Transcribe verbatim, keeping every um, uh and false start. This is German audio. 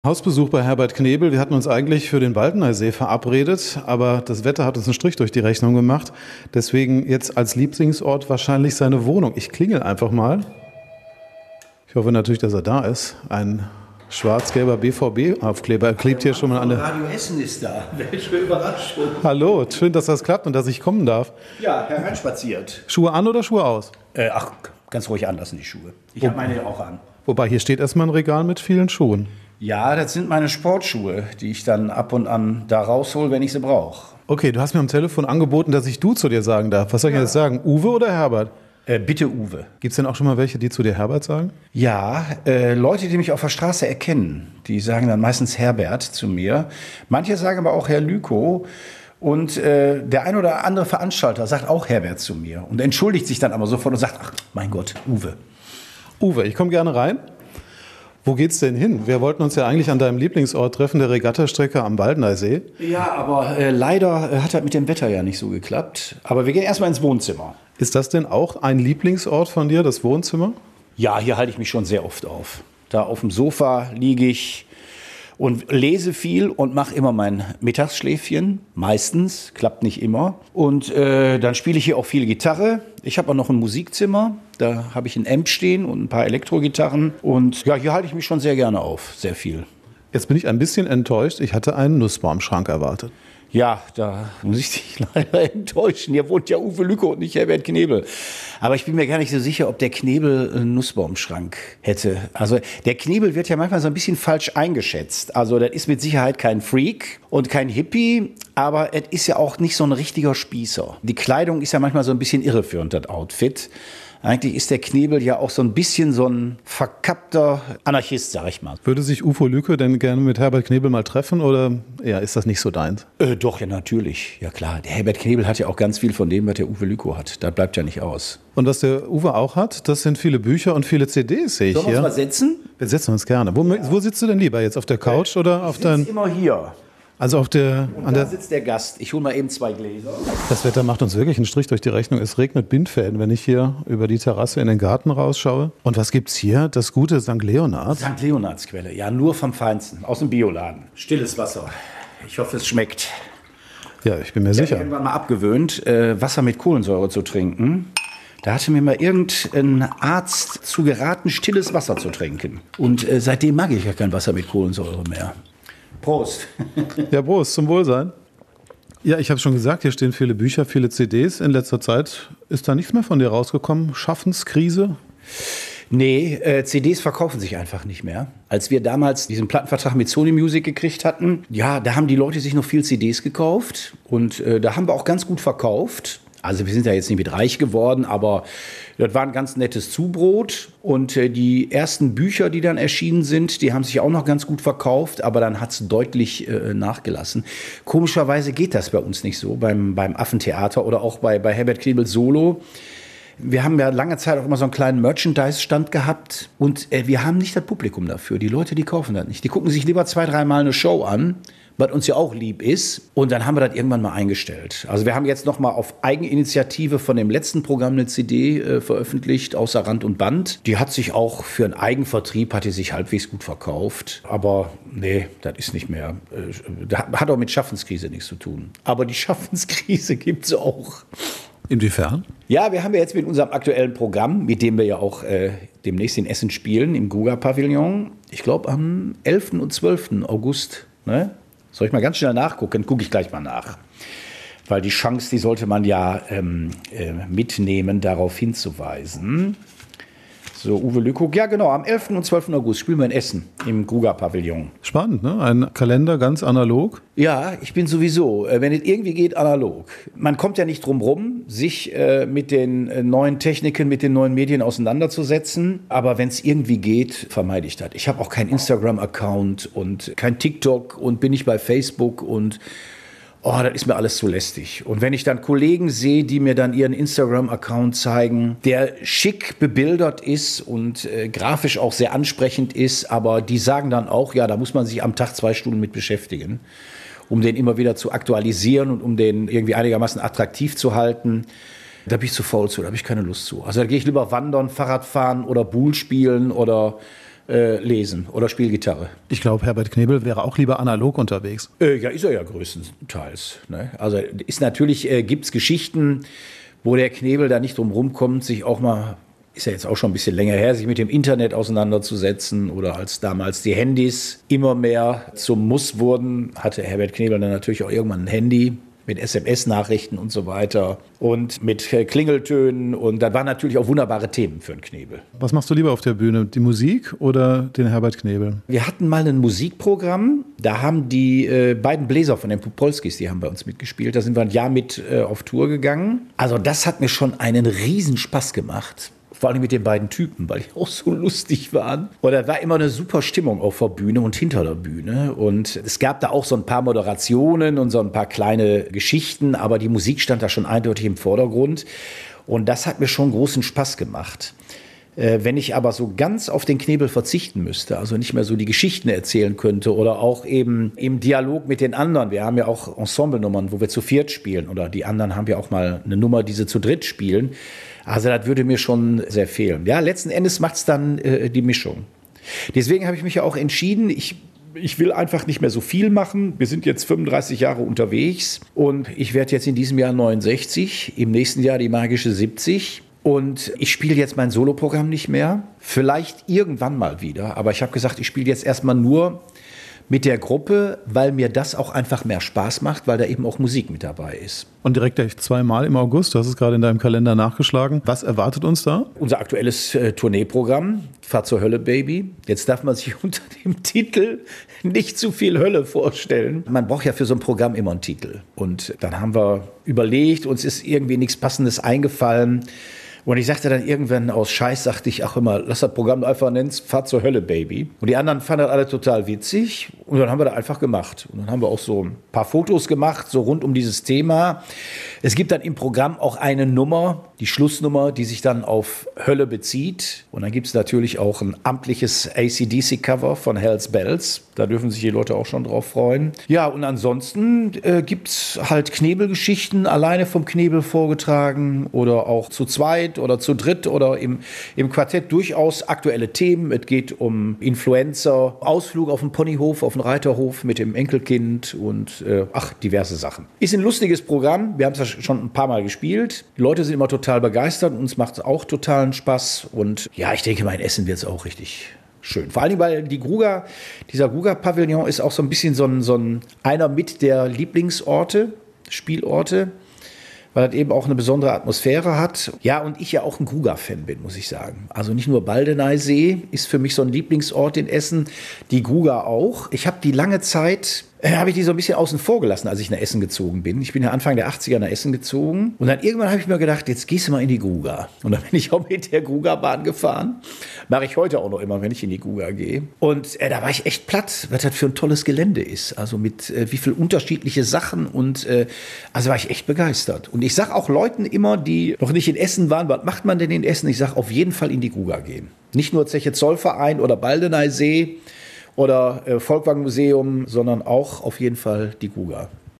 Hausbesuch bei Herbert Knebel. Wir hatten uns eigentlich für den Baldeneysee verabredet, aber das Wetter hat uns einen Strich durch die Rechnung gemacht. Deswegen jetzt als Lieblingsort wahrscheinlich seine Wohnung. Ich klingel einfach mal. Ich hoffe natürlich, dass er da ist. Ein schwarz-gelber B V B-Aufkleber klebt hier schon mal an der... Radio Essen ist da. Welche Überraschung. Hallo, schön, dass das klappt und dass ich kommen darf. Ja, hereinspaziert. Schuhe an oder Schuhe aus? Äh, ach, ganz ruhig anlassen, die Schuhe. Ich habe meine auch an. Wobei, hier steht erstmal ein Regal mit vielen Schuhen. Ja, das sind meine Sportschuhe, die ich dann ab und an da raushol, wenn ich sie brauche. Okay, du hast mir am Telefon angeboten, dass ich du zu dir sagen darf. Was soll ich Ja. jetzt sagen? Uwe oder Herbert? Äh, bitte Uwe. Gibt es denn auch schon mal welche, die zu dir Herbert sagen? Ja, äh, Leute, die mich auf der Straße erkennen, die sagen dann meistens Herbert zu mir. Manche sagen aber auch Herr Lyko. Und äh, der ein oder andere Veranstalter sagt auch Herbert zu mir und entschuldigt sich dann aber sofort und sagt, ach, mein Gott, Uwe. Uwe, ich komme gerne rein. Wo geht's denn hin? Wir wollten uns ja eigentlich an deinem Lieblingsort treffen, der Regattastrecke am Baldeneysee. Ja, aber äh, leider äh, hat das mit dem Wetter ja nicht so geklappt. Aber wir gehen erstmal ins Wohnzimmer. Ist das denn auch ein Lieblingsort von dir, das Wohnzimmer? Ja, hier halte ich mich schon sehr oft auf. Da auf dem Sofa liege ich und lese viel und mache immer mein Mittagsschläfchen. Meistens, klappt nicht immer. Und äh, dann spiele ich hier auch viel Gitarre. Ich habe auch noch ein Musikzimmer. Da habe ich ein Amp stehen und ein paar Elektrogitarren. Und ja, hier halte ich mich schon sehr gerne auf, sehr viel. Jetzt bin ich ein bisschen enttäuscht. Ich hatte einen Nussbaumschrank erwartet. Ja, da muss ich dich leider enttäuschen. Hier wohnt ja Uwe Lyko und nicht Herbert Knebel. Aber ich bin mir gar nicht so sicher, ob der Knebel einen Nussbaumschrank hätte. Also der Knebel wird ja manchmal so ein bisschen falsch eingeschätzt. Also das ist mit Sicherheit kein Freak und kein Hippie, aber es ist ja auch nicht so ein richtiger Spießer. Die Kleidung ist ja manchmal so ein bisschen irreführend, das Outfit. Eigentlich ist der Knebel ja auch so ein bisschen so ein verkappter Anarchist, sag ich mal. Würde sich Uwe Lyko denn gerne mit Herbert Knebel mal treffen oder ja, ist das nicht so deins? Äh, doch, ja, natürlich. Ja, klar. Der Herbert Knebel hat ja auch ganz viel von dem, was der Uwe Lyko hat. Da bleibt ja nicht aus. Und was der Uwe auch hat, das sind viele Bücher und viele C Ds, sehe ich Sollen wir hier. uns mal setzen? Wir setzen uns gerne. Wo, wo sitzt du denn lieber? Jetzt auf der Couch oder auf Ich sitze dein... immer hier. Also auf der... Und An da der sitzt der Gast. Ich hole mal eben zwei Gläser. das Wetter macht uns wirklich einen Strich durch die Rechnung. Es regnet Bindfäden, wenn ich hier über die Terrasse in den Garten rausschaue. Und was gibt's hier? Das gute Sankt Leonhard. Sankt Leonhardsquelle. Ja, nur vom Feinsten. Aus dem Bioladen. Stilles Wasser. Ich hoffe, es schmeckt. Ja, ich bin mir Ich habe sicher. irgendwann mal abgewöhnt, äh, Wasser mit Kohlensäure zu trinken. Da hatte mir mal irgendein Arzt zu geraten, stilles Wasser zu trinken. Und äh, seitdem mag ich ja kein Wasser mit Kohlensäure mehr. Prost. Ja, Prost, zum Wohlsein. Ja, ich habe schon gesagt, hier stehen viele Bücher, viele C Ds. In letzter Zeit ist da nichts mehr von dir rausgekommen. Schaffenskrise? Nee, äh, C Ds verkaufen sich einfach nicht mehr. Als wir damals diesen Plattenvertrag mit Sony Music gekriegt hatten, ja, da haben die Leute sich noch viel C Ds gekauft. Und äh, da haben wir auch ganz gut verkauft. Also wir sind ja jetzt nicht mit reich geworden, aber das war ein ganz nettes Zubrot. Und äh, die ersten Bücher, die dann erschienen sind, die haben sich auch noch ganz gut verkauft, aber dann hat es deutlich äh, nachgelassen. Komischerweise geht das bei uns nicht so, beim, beim Affentheater oder auch bei, bei Herbert Knebel Solo. Wir haben ja lange Zeit auch immer so einen kleinen Merchandise-Stand gehabt und äh, wir haben nicht das Publikum dafür. Die Leute, die kaufen das nicht. Die gucken sich lieber zwei, dreimal eine Show an, was uns ja auch lieb ist. Und dann haben wir das irgendwann mal eingestellt. Also wir haben jetzt noch mal auf Eigeninitiative von dem letzten Programm eine C D äh, veröffentlicht, außer Rand und Band. Die hat sich auch für einen Eigenvertrieb, hat die sich halbwegs gut verkauft. Aber nee, das ist nicht mehr. Äh, das hat auch mit Schaffenskrise nichts zu tun. Aber die Schaffenskrise gibt's auch. Inwiefern? Ja, wir haben ja jetzt mit unserem aktuellen Programm, mit dem wir ja auch äh, demnächst in Essen spielen, im Guga-Pavillon, ich glaube am elften und zwölften August. Ne? Soll ich mal ganz schnell nachgucken? Gucke ich gleich mal nach. Weil die Chance, die sollte man ja ähm, äh, mitnehmen, darauf hinzuweisen. So, Uwe Lyko. Ja, genau, am elften und zwölften August spielen wir in Essen im Guga-Pavillon. Spannend, ne? Ein Kalender ganz analog. Ja, ich bin sowieso, äh, wenn es irgendwie geht, analog. Man kommt ja nicht drum rum, sich äh, mit den äh, neuen Techniken, mit den neuen Medien auseinanderzusetzen. Aber wenn es irgendwie geht, vermeide ich das. Ich habe auch keinen Instagram-Account und kein TikTok und bin nicht bei Facebook und oh, das ist mir alles zu lästig. Und wenn ich dann Kollegen sehe, die mir dann ihren Instagram-Account zeigen, der schick bebildert ist und äh, grafisch auch sehr ansprechend ist, aber die sagen dann auch, ja, da muss man sich am Tag zwei Stunden mit beschäftigen, um den immer wieder zu aktualisieren und um den irgendwie einigermaßen attraktiv zu halten. Da bin ich zu faul zu, da habe ich keine Lust zu. Also da gehe ich lieber wandern, Fahrrad fahren oder Buhl spielen oder äh, lesen oder spiele Gitarre. Ich glaube, Herbert Knebel wäre auch lieber analog unterwegs. Äh, ja, ist er ja größtenteils. Ne? Also ist natürlich, äh, gibt es Geschichten, wo der Knebel da nicht drum rumkommt, sich auch mal, ist ja jetzt auch schon ein bisschen länger her, sich mit dem Internet auseinanderzusetzen oder als damals die Handys immer mehr zum Muss wurden, hatte Herbert Knebel dann natürlich auch irgendwann ein Handy mit S M S-Nachrichten und so weiter und mit äh, Klingeltönen und da waren natürlich auch wunderbare Themen für einen Knebel. Was machst du lieber auf der Bühne, die Musik oder den Herbert Knebel? Wir hatten mal ein Musikprogramm, da haben die äh, beiden Bläser von den Popolskis, die haben bei uns mitgespielt, da sind wir ein Jahr mit äh, auf Tour gegangen. Also das hat mir schon einen riesen Spaß gemacht. Vor allem mit den beiden Typen, weil die auch so lustig waren. Und da war immer eine super Stimmung auf der Bühne und hinter der Bühne. Und es gab da auch so ein paar Moderationen und so ein paar kleine Geschichten, aber die Musik stand da schon eindeutig im Vordergrund. Und das hat mir schon großen Spaß gemacht. Äh, wenn ich aber so ganz auf den Knebel verzichten müsste, also nicht mehr so die Geschichten erzählen könnte oder auch eben im Dialog mit den anderen. Wir haben ja auch Ensemblenummern, wo wir zu viert spielen oder die anderen haben ja auch mal eine Nummer, die sie zu dritt spielen. Also das würde mir schon sehr fehlen. Ja, letzten Endes macht es dann äh, die Mischung. Deswegen habe ich mich ja auch entschieden, ich, ich will einfach nicht mehr so viel machen. Wir sind jetzt fünfunddreißig Jahre unterwegs und ich werde jetzt in diesem Jahr neunundsechzig, im nächsten Jahr die magische siebzig. Und ich spiele jetzt mein Soloprogramm nicht mehr. Vielleicht irgendwann mal wieder. Aber ich habe gesagt, ich spiele jetzt erstmal nur mit der Gruppe, weil mir das auch einfach mehr Spaß macht, weil da eben auch Musik mit dabei ist. Und direkt gleich zweimal im August, du hast es gerade in deinem Kalender nachgeschlagen. Was erwartet uns da? Unser aktuelles äh, Tourneeprogramm, Fahr zur Hölle, Baby. Jetzt darf man sich unter dem Titel nicht zu viel Hölle vorstellen. Man braucht ja für so ein Programm immer einen Titel. Und dann haben wir überlegt, uns ist irgendwie nichts Passendes eingefallen. Und ich sagte dann irgendwann aus Scheiß, sagte ich, ach immer, lass das Programm einfach nennen, Fahr zur Hölle, Baby. Und die anderen fanden das alle total witzig. Und dann haben wir das einfach gemacht. Und dann haben wir auch so ein paar Fotos gemacht, so rund um dieses Thema. Es gibt dann im Programm auch eine Nummer, die Schlussnummer, die sich dann auf Hölle bezieht. Und dann gibt es natürlich auch ein amtliches A C D C-Cover von Hells Bells. Da dürfen sich die Leute auch schon drauf freuen. Ja, und ansonsten äh, gibt es halt Knebelgeschichten, alleine vom Knebel vorgetragen oder auch zu zweit oder zu dritt oder im, im Quartett durchaus aktuelle Themen. Es geht um Influencer, Ausflug auf den Ponyhof, auf den Reiterhof mit dem Enkelkind und äh, ach, diverse Sachen. Ist ein lustiges Programm. Wir haben es ja schon ein paar Mal gespielt. Die Leute sind immer total begeistert. Uns macht es auch totalen Spaß. Und ja, ich denke, mein Essen wird es auch richtig schön. Vor allem, weil die Gruger, dieser Gruger-Pavillon ist auch so ein bisschen so ein, so ein einer mit der Lieblingsorte, Spielorte, weil das eben auch eine besondere Atmosphäre hat. Ja, und ich ja auch ein Gruger-Fan bin, muss ich sagen. Also nicht nur Baldeneysee ist für mich so ein Lieblingsort in Essen, die Gruger auch. Ich habe die lange Zeit, äh, habe ich die so ein bisschen außen vor gelassen, als ich nach Essen gezogen bin. Ich bin ja Anfang der achtziger nach Essen gezogen. Und dann irgendwann habe ich mir gedacht, jetzt gehst du mal in die Gruger. Und dann bin ich auch mit der Grugerbahn gefahren. Mache ich heute auch noch immer, wenn ich in die Gruger gehe. Und äh, da war ich echt platt, was das für ein tolles Gelände ist. Also mit äh, wie viel unterschiedliche Sachen. Und äh, also war ich echt begeistert. Und ich sage auch Leuten immer, die noch nicht in Essen waren, was macht man denn in Essen? Ich sage, auf jeden Fall in die Gruger gehen. Nicht nur Zeche Zollverein oder Baldeneysee oder äh, Volkwang Museum, sondern auch auf jeden Fall die Gruger.